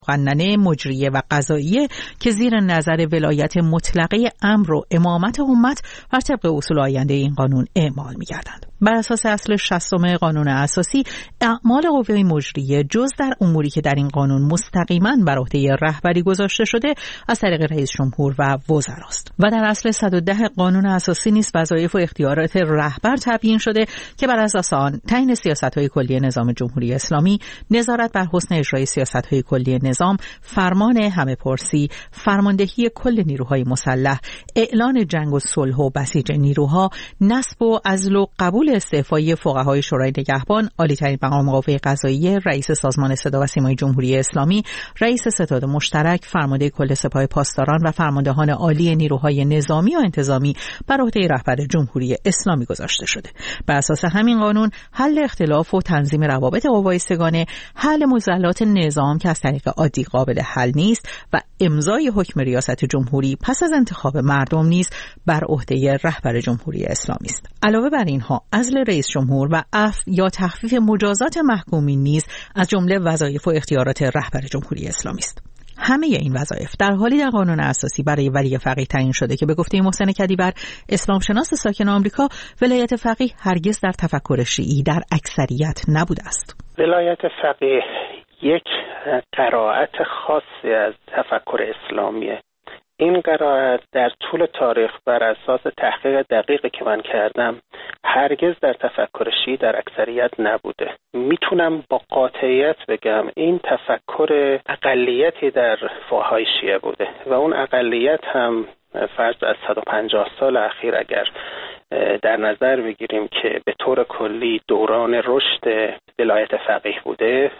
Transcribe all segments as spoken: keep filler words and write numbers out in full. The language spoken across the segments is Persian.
مقننه مجریه و قضاییه که زیر نظر ولایت مطلقه امر و امامت امت بر طبق اصول آینده این قانون اعمال می‌گردند. بر اساس اصل شصتم قانون اساسی، اعمال قوه مجریه جز در اموری که در این قانون مستقیما بر عهده رهبری گذاشته شده از طریق رئیس جمهور و وزراست و در اصل صد و ده قانون اساسی نیز وظایف و اختیارات رهبر تبیین شده که بر اساس آن تعیین سیاست‌های کلی نظام جمهوری اسلامی، نظارت بر حسن اجرای سیاست‌های کلی نظام، فرمان همه پرسی، فرماندهی کل نیروهای مسلح، اعلان جنگ و صلح و بسیج نیروها، نصب و عزل و قبول استعفایی فقهای شورای نگهبان، عالی‌ترین مقام قوه قضاییه، رئیس سازمان صدا و سیمای جمهوری اسلامی، رئیس ستاد مشترک، فرمانده کل سپاه پاسداران و فرماندهان عالی نیروهای نظامی و انتظامی بر عهده رهبر جمهوری اسلامی گذاشته شده. بر اساس همین قانون، حل اختلاف و تنظیم روابط قوای سگانه، حل معضلات نظام که از طریق عادی قابل حل نیست و امضای حکم ریاست جمهوری پس از انتخاب مردم نیز بر عهده رهبر جمهوری اسلامی است. علاوه بر اینها، عزل رئیس جمهور و عفو یا تخفیف مجازات محکومین نیز از جمله وظایف و اختیارات رهبر جمهوری اسلامی است. همه این وظایف در حالی در قانون اساسی برای ولی فقیه تعیین شده که به گفته محسن کدیور، اسلام شناس ساکن آمریکا، ولایت فقیه هرگز در تفکر شیعی در اکثریت نبوده است. ولایت فقیه یک قرائت خاصی از تفکر اسلامیه. این قرائت در طول تاریخ بر اساس تحقیق دقیقی که من کردم هرگز در تفکر شیعی در اکثریت نبوده. میتونم با قاطعیت بگم این تفکر اقلیتی در فقهای شیعه بوده و اون اقلیت هم فرض از صد و پنجاه سال اخیر اگر در نظر بگیریم که به طور کلی دوران رشد ولایت فقیه بوده،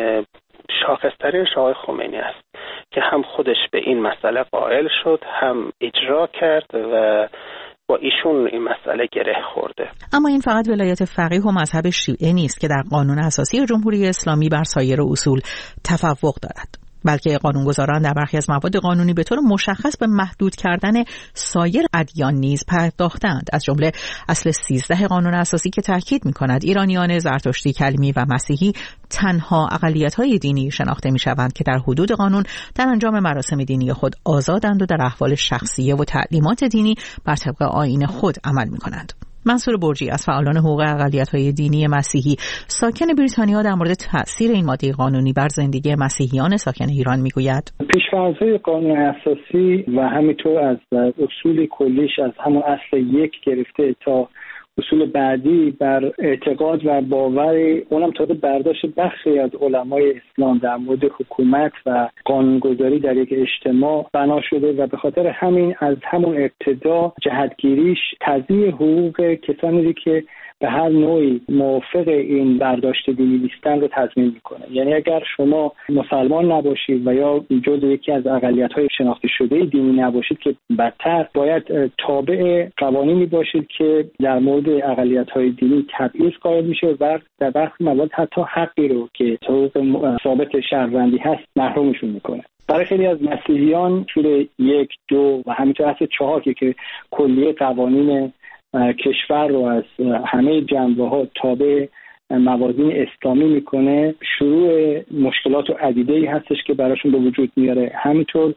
شاخص‌ترین آقای خمینی است که هم خودش به این مسئله قائل شد، هم اجرا کرد و با ایشون این مسئله گره خورده. اما این فقط ولایت فقیه و مذهب شیعه نیست که در قانون اساسی جمهوری اسلامی بر سایر اصول تفوق دارد، بلکه قانونگذاران در برخی از مواد قانونی به طور مشخص به محدود کردن سایر ادیان نیز پرداختند، از جمله اصل سیزده قانون اساسی که تاکید می‌کند ایرانیان زرتشتی، کلمی و مسیحی تنها اقلیت‌های دینی شناخته می‌شوند که در حدود قانون در انجام مراسم دینی خود آزادند و در احوال شخصیه و تعلیمات دینی بر طبق آیین خود عمل می‌کنند. منصور برجی از فعالان حقوق اقلیت‌های دینی مسیحی ساکن بریتانیا در مورد تأثیر این ماده قانونی بر زندگی مسیحیان ساکن ایران میگوید: پیش‌فرض‌های قانون اساسی و همینطور از اصول کلیش از همون اصل یک گرفته تا اصول بعدی بر اعتقاد و باور اونم تازه برداشت بخشی از علمای اسلام در مورد حکومت و قانونگذاری در یک اجتماع بنا شده و به خاطر همین از همون ابتدا جهتگیریش تضییع حقوق کسانی که به هر نوعی موافق این برداشت دینی نیستن رو تضمین میکنه. یعنی اگر شما مسلمان نباشید و یا جزو یکی از اقلیت‌های شناخته شده دینی نباشید که بدتر باید تابع قوانینی باشید که در مورد اقلیت‌های دینی تبعیض قائل میشه و در برخی موارد حتی حقی رو که حقوق ثابت شهروندی هست محرومشون میکنه. برای خیلی از مسیحیان اصول یک، دو و همینطور اصل چهار که کلیه قوانین کشور رو از همه جنبه‌ها تابع موازین اسلامی میکنه، شروع مشکلات و عدیده‌ای هستش که براشون به وجود میاره. همینطور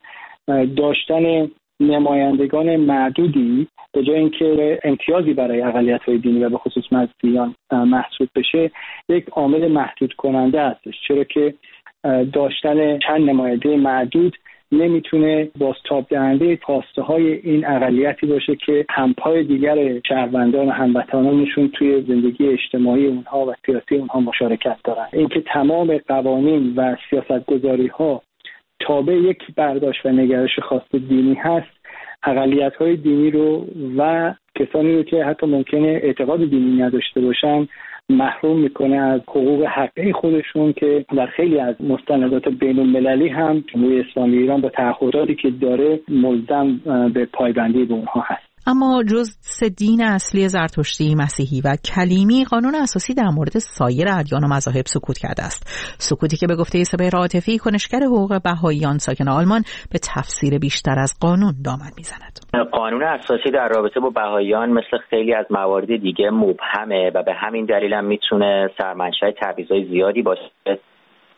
داشتن نمایندگان معدودی به جای اینکه امتیازی برای اقلیت‌های دینی و به خصوص مسیحیان محسوب بشه، یک عامل محدود کننده هستش، چرا که داشتن چند نماینده معدود نمیتونه بازتاب دهنده خواسته های این اقلیتی باشه که همپای دیگر شهروندان و هموطنانشون توی زندگی اجتماعی اونها و سیاسی اونها مشارکت دارن. اینکه تمام قوانین و سیاستگذاری ها تابع یک برداشت و نگرش خاص دینی هست، اقلیت های دینی رو و کسانی رو که حتی ممکنه اعتقاد دینی نداشته باشن محروم میکنه از حقوق حقیقی خودشون که در خیلی از مستندات بین المللی هم جمهوری اسلامی ایران با تعهداتی که داره ملزم به پایبندی به اونها هست. اما جز سه دین اصلی زرتشتی، مسیحی و کلیمی، قانون اساسی در مورد سایر ادیان و مذاهب سکوت کرده است. سکوتی که به گفته سپهر عاطفی، کنشگر حقوق بهائیان ساکن آلمان، به تفسیر بیشتر از قانون دامن میزند. قانون اساسی در رابطه با بهائیان مثل خیلی از موارد دیگه مبهمه و به همین دلیل هم میتونه سرمنشأ تبعیض‌های زیادی باشه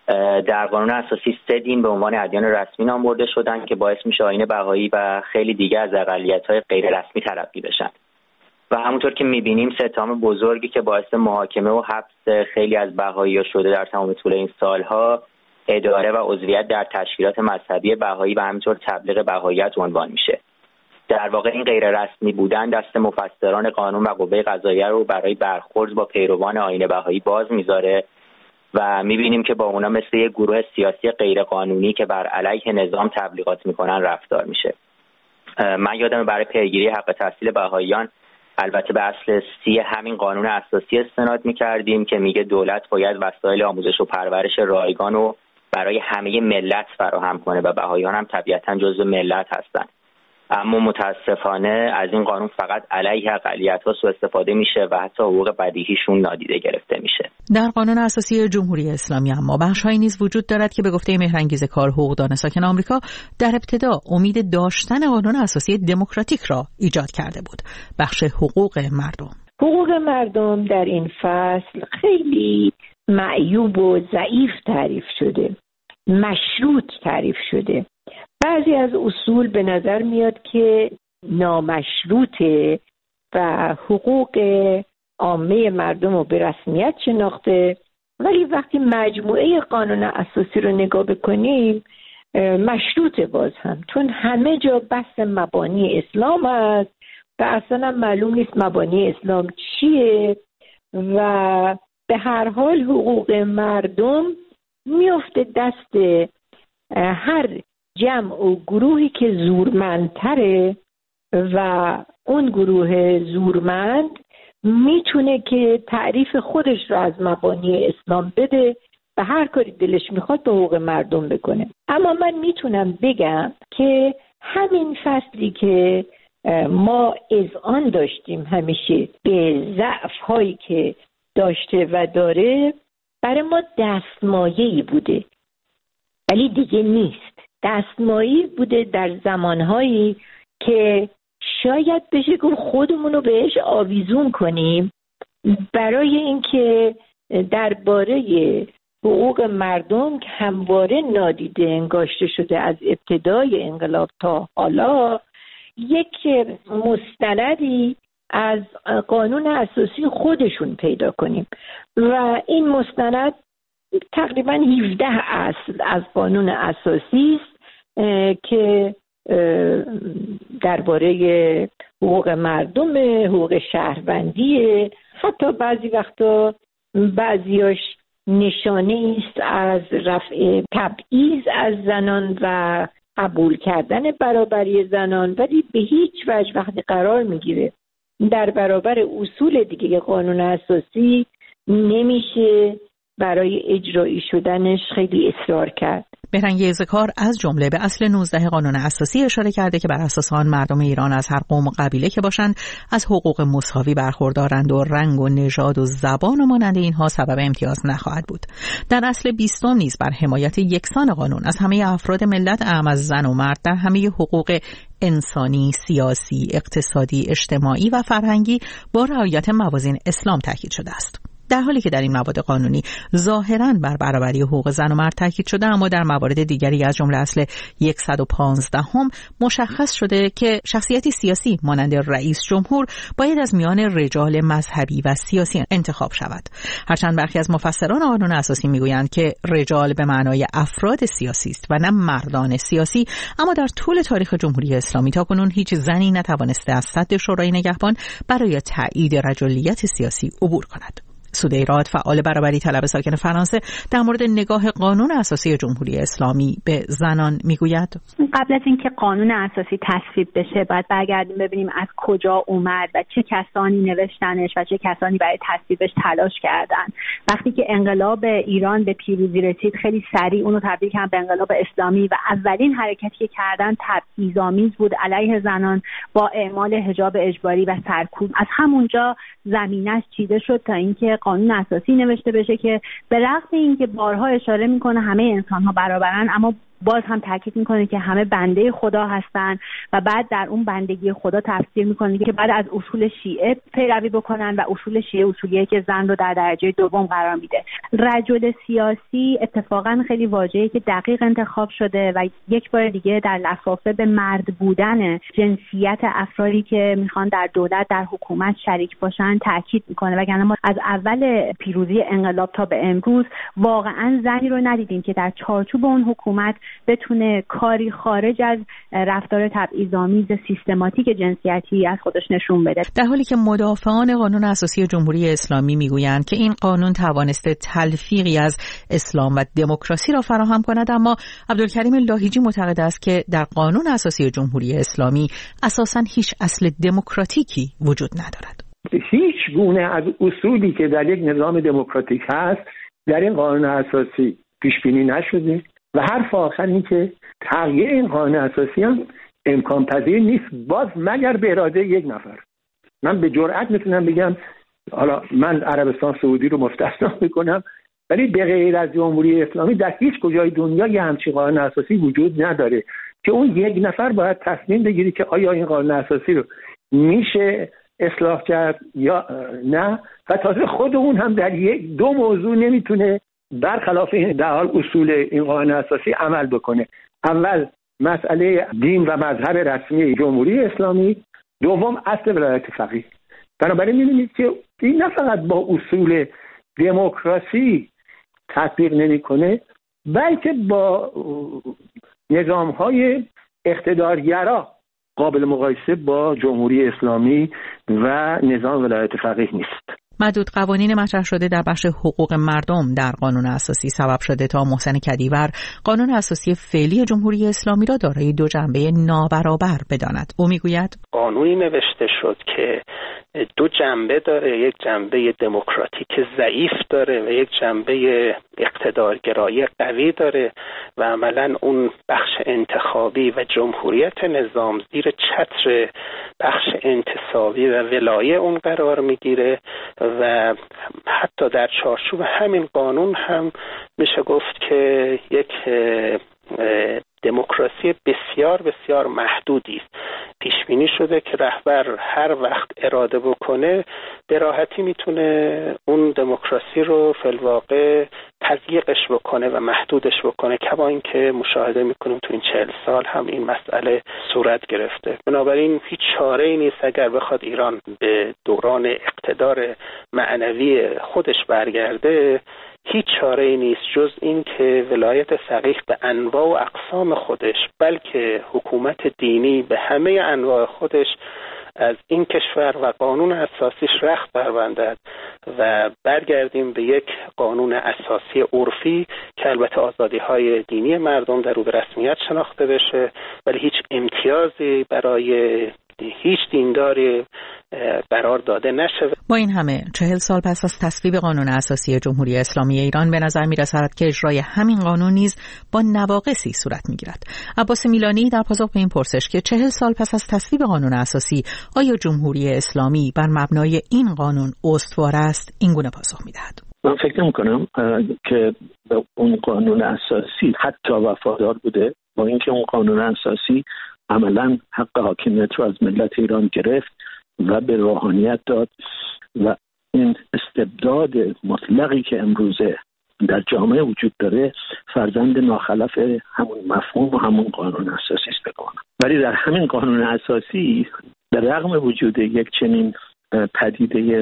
در قانون اساسی سه دین به عنوان ادیان رسمی نام برده شدن که باعث میشه آیین بهایی و خیلی دیگه از اقلیت‌های غیر رسمی تلقی بشن و همونطور که می‌بینیم سه اتهام بزرگی که باعث محاکمه و حبس خیلی از بهایی‌ها شده در تمام طول این سالها اداره و عضویت در تشکیلات مذهبی بهایی و همینطور تبلیغ بهاییت عنوان میشه. در واقع این غیر رسمی بودن دست مفسران قانون و قوه قضاییه رو برای برخورد با پیروان آیین بهایی باز میذاره و میبینیم که با اونا مثل یک گروه سیاسی غیر قانونی که بر علیه نظام تبلیغات میکنن رفتار میشه. من یادم برای پیگیری حق تحصیل بهاییان البته به اصل سی همین قانون اساسی استناد میکردیم که میگه دولت باید وسایل آموزش و پرورش رایگان رو برای همه ملت فراهم کنه و بهاییان هم طبیعتاً جزو ملت هستن. اما متاسفانه از این قانون فقط علیه اقلیت‌ها سوء استفاده میشه و حتی حقوق بدیهیشون نادیده گرفته میشه. در قانون اساسی جمهوری اسلامی اما بخش‌هایی نیز وجود دارد که به گفته مهرانگیز کار حقوقدان ساکن آمریکا در ابتدا امید داشتن قانون اساسی دموکراتیک را ایجاد کرده بود. بخش حقوق مردم. حقوق مردم در این فصل خیلی معیوب و ضعیف تعریف شده، مشروط تعریف شده. بعضی از اصول به نظر میاد که نامشروطه و حقوق عامه مردم رو به رسمیت شناخته، ولی وقتی مجموعه قانون اساسی رو نگاه بکنیم مشروطه باز هم، چون همه جا بحث مبانی اسلام هست و اصلا معلوم نیست مبانی اسلام چیه و به هر حال حقوق مردم میفته دست هر جمع و گروهی که زورمندتره و اون گروه زورمند میتونه که تعریف خودش رو از مبانی اسلام بده و هر کاری دلش میخواد به حقوق مردم بکنه. اما من میتونم بگم که همین فصلی که ما اذعان داشتیم همیشه به ضعف هایی که داشته و داره برای ما دستمایه‌ای بوده، ولی دیگه نیست. دستمایه‌ای بوده در زمانهایی که شاید بشه گفت خودمون رو بهش آویزون کنیم برای اینکه درباره حقوق مردم که همواره نادیده انگاشته شده از ابتدای انقلاب تا حالا یک مستندی از قانون اساسی خودشون پیدا کنیم و این مستند تقریبا هفده اصل از قانون اساسی است که درباره حقوق مردم، حقوق شهروندی، حتی بعضی وقتا بعضیاش نشانه است از رفع تبعیض از زنان و قبول کردن برابری زنان، ولی به هیچ وجه وقتی قرار میگیره در برابر اصول دیگه قانون اساسی نمیشه برای اجرایی شدنش خیلی اصرار کرد. مهرانگیز کار از جمله به اصل نوزده قانون اساسی اشاره کرده که بر اساس آن مردم ایران از هر قوم و قبیله که باشند از حقوق مساوی برخوردارند و رنگ و نژاد و زبان و مانند اینها سبب امتیاز نخواهد بود. در اصل بیستم نیز بر حمایت یکسان قانون از همه افراد ملت اعم از زن و مرد در همه حقوق انسانی، سیاسی، اقتصادی، اجتماعی و فرهنگی با رعایت موازین اسلام تاکید شده است. در حالی که در این مواد قانونی ظاهراً بر برابری حقوق زن و مرد تاکید شده، اما در موارد دیگری از جمله اصل صد و پانزده هم مشخص شده که شخصیتی سیاسی مانند رئیس جمهور باید از میان رجال مذهبی و سیاسی انتخاب شود. هرچند برخی از مفسران قانون اساسی میگویند که رجال به معنای افراد سیاسی است و نه مردان سیاسی، اما در طول تاریخ جمهوری اسلامی تاکنون هیچ زنی نتوانسته از سد شورای نگهبان برای تایید رجالیت سیاسی عبور کند. سودیراد، فعال برابری طلب ساکن فرانسه، در مورد نگاه قانون اساسی جمهوری اسلامی به زنان میگوید قبل از اینکه قانون اساسی تصویب بشه باید برگردیم ببینیم از کجا اومد و چه کسانی نوشتنش و چه کسانی برای تصویبش تلاش کردن. وقتی که انقلاب ایران به پیروزی رسید خیلی سریع اونو تبدیل کردن به انقلاب اسلامی و اولین حرکتی که کردن تبعیض‌آمیز بود علیه زنان با اعمال حجاب اجباری و سرکوب. از همونجا زمینش چیده شد تا اینکه قانون اساسی نوشته بشه که به رغم اینکه بارها اشاره میکنه همه انسان ها برابرن، اما باز هم تاکید میکنه که همه بنده خدا هستن و بعد در اون بندگی خدا تفسیر میکنه که بعد از اصول شیعه پیروی بکنن و اصول شیعه اصولیه که زن رو در درجه دوم قرار میده. رجل سیاسی اتفاقا خیلی واژه‌ای که دقیق انتخاب شده و یک بار دیگه در لفافه به مرد بودن جنسیت افرادی که میخوان در دولت در حکومت شریک باشن تاکید میکنه. وگرنه ما از اول پیروزی انقلاب تا به امروز واقعا زنی رو ندیدیم که در چارچوب اون حکومت بتونه کاری خارج از رفتار تبعیض‌آمیز سیستماتیک جنسیتی از خودش نشون بده. در حالی که مدافعان قانون اساسی جمهوری اسلامی میگویند که این قانون توانسته تلفیقی از اسلام و دموکراسی را فراهم کند، اما عبدالکریم لاهیجی معتقد است که در قانون اساسی جمهوری اسلامی اساساً هیچ اصل دموکراتیکی وجود ندارد. هیچ گونه از اصولی که در یک نظام دموکراتیک هست در این قانون اساسی پیش بینی نشده و حرف آخر این که تغییر این قانون اساسی هم امکان پذیر نیست، باز مگر به اراده یک نفر. من به جرئت میتونم بگم، حالا من عربستان سعودی رو مستثنا میکنم، ولی به غیر از جمهوری اسلامی در هیچ کجای دنیا یه همچین قانون اساسی وجود نداره که اون یک نفر باید تصمیم بگیری که آیا این قانون اساسی رو میشه اصلاح کرد یا نه، و تازه خود اون هم در یک دو موضوع نمیتونه برخلاف این در حال اصول این قانون اساسی عمل بکنه. اول مسئله دین و مذهب رسمی جمهوری اسلامی، دوم اصل ولایت فقیه. بنابراین می‌بینید که این نه فقط با اصول دموکراسی تطبیق نمی‌کنه، بلکه با نظام‌های اقتدارگرا قابل مقایسه با جمهوری اسلامی و نظام ولایت فقیه نیست. معدود قوانین مطرح شده در بخش حقوق مردم در قانون اساسی سبب شده تا محسن کدیور قانون اساسی فعلی جمهوری اسلامی را دارای دو جنبه نابرابر بداند. او میگوید قانونی نوشته شد که دو جنبه داره، یک جنبه دموکراتیک ضعیف داره و یک جنبه اقتدارگرایی قوی داره و عملاً اون بخش انتخابی و جمهوریت نظام زیر چتر بخش انتصابی و ولایه اون قرار میگیره و حتی در چارچوب همین قانون هم میشه گفت که یک دموکراسی بسیار بسیار محدودی است. پیش بینی شده که رهبر هر وقت اراده بکنه به راحتی میتونه اون دموکراسی رو فی الواقع تضییقش بکنه و محدودش بکنه، کما اینکه مشاهده میکنیم تو این چهل سال هم این مسئله صورت گرفته. بنابراین هیچ چاره‌ای نیست اگر بخواد ایران به دوران اقتدار معنوی خودش برگرده، هیچ چاره‌ای نیست جز این که ولایت فقیه به انواع و اقسام خودش، بلکه حکومت دینی به همه انواع خودش از این کشور و قانون اساسیش رخت بربندد و برگردیم به یک قانون اساسی عرفی که البته آزادی‌های دینی مردم در او به رسمیت شناخته بشه، ولی هیچ امتیازی برای هیچ دینداری قرار داده نشه. با این همه چهل سال پس از تصویب قانون اساسی جمهوری اسلامی ایران به نظر می‌رسد که اجرای همین قانون نیز با نواقصی صورت می‌گیرد. عباس میلانی در پاسخ به این پرسش که چهل سال پس از تصویب قانون اساسی آیا جمهوری اسلامی بر مبنای این قانون استوار است، این گونه پاسخ می‌دهد. من فکر می‌کنم که به اون قانون اساسی حتی وفادار بوده، با اینکه اون قانون اساسی عملاً حق حاکمیت رو از ملت ایران گرفت و به روحانیت داد و این استبداد مطلقی که امروزه در جامعه وجود داره فرزند ناخلف همون مفهوم و همون قانون اساسی است بگم. ولی در همین قانون اساسی در رغم وجود یک چنین پدیده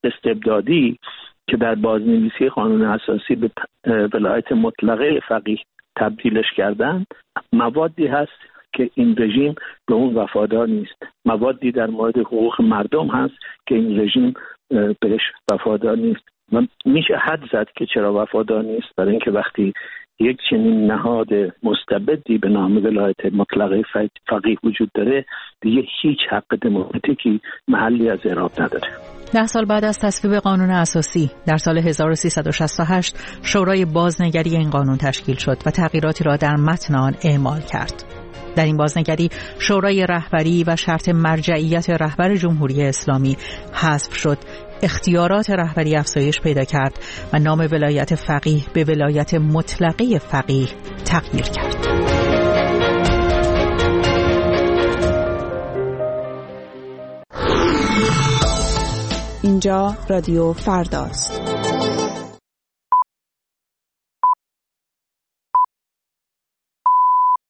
استبدادی که در بازنویسی قانون اساسی به ولایت مطلقه فقیه تبدیلش کردن، موادی هست که این رژیم به اون وفادار نیست. موادی در مورد حقوق مردم هست که این رژیم بهش وفادار نیست و میشه حد زد که چرا وفادار نیست. برای اینکه وقتی یک چنین نهاد مستبدی به نام ولایت مطلقه فقیه وجود داره، دیگه هیچ حق دموکراتیکی محلی از اعراب نداره. ده سال بعد از تصویب قانون اساسی در سال هزار و سیصد و شصت و هشت شورای بازنگری این قانون تشکیل شد و تغییراتی را در متن آن اعمال کرد. در این بازنگری شورای رهبری و شرط مرجعیت رهبر جمهوری اسلامی حذف شد، اختیارات رهبری افزایش پیدا کرد و نام ولایت فقیه به ولایت مطلقه فقیه تغییر کرد. اینجا رادیو فرداست.